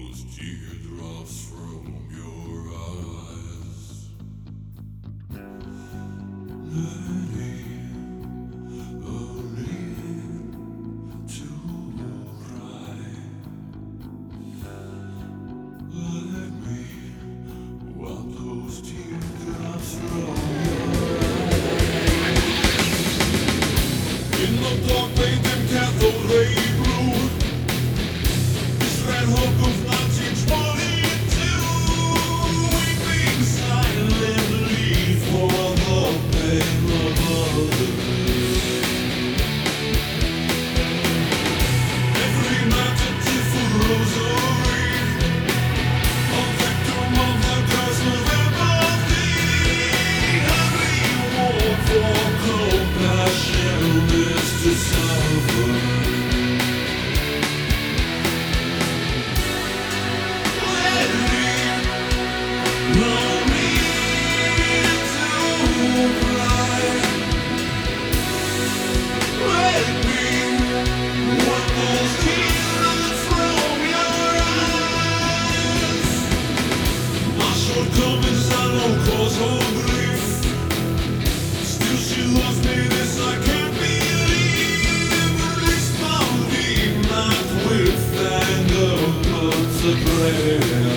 those teardrops from your eyes. Let me wipe those teardrops from in the dark, made them cathode ray blue. This red hook of 1922, weeping silently for the pain of others. Every night a different rosary, a victim of the curse of empathy. Every war for compassion is to suffer. Let me to cry. Let me wipe those tears from your eyes. My shortcomings are no cause of grief. Still she loves me, this I can't believe. Responding not with anger but to prayer.